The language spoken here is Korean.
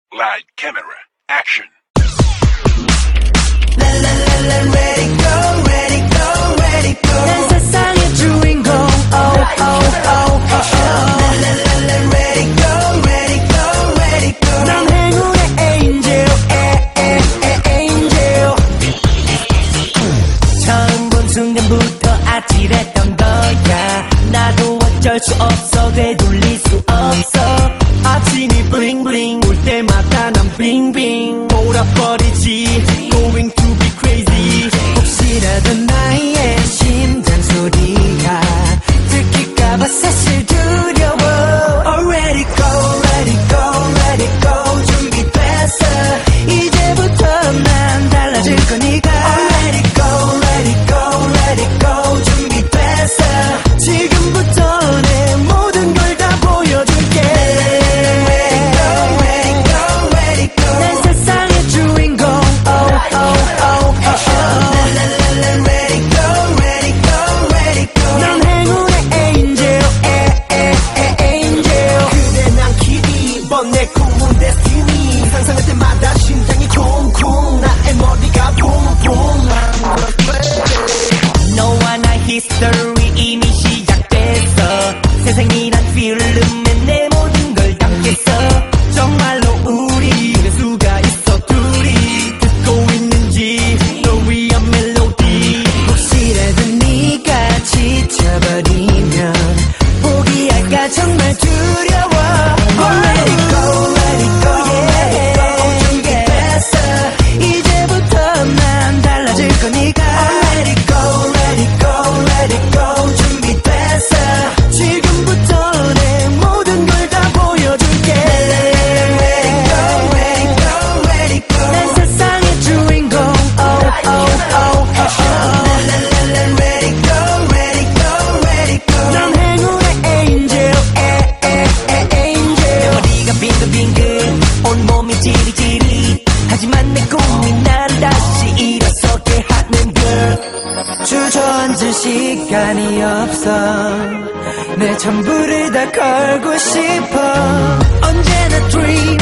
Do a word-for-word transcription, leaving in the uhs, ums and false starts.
Light, camera, action. Let it go, let it go, let it go. 난 세상의 주인공. Oh, oh, oh, oh, oh. Let it go, let it go, let it go. 난 행운의 angel, eh, eh, eh, angel. 처음 본 순간부터 아찔했던 거야. 나도 어쩔 수 없어, 되돌릴 수 없어. 아침이 bling bling 올 때마다 난 빙빙 돌아버리지. Going to be crazy. 혹시라도 나의 심장 소리가 들킬까봐 사실 두려워. Oh, let it go, let it go, let it go. 준비됐어. 이제부터 난 달라질 거니까. Oh, let it go, let it go, let it go. 준비됐어. 지금부터 내 모든 걸 다 보여줄게. 내 꿈은 데스티니. 상상할 때마다 심장이 쿵쿵. 나의 머리가 붕붕. 너와 나 history 이미 시작됐어. 세상이란 필름에 내 모든 걸 담겠어. 정말로 우리 될 수가 있어. 둘이 듣고 있는지 너 위한 멜로디. 혹시라도 네가 지쳐버리면 포기할까 정말 두려워. 하지만 내 꿈이 나를 다시 일어서게 하는 girl. 주저앉을 시간이 없어. 내 전부를 다 걸고 싶어. 언제나 dream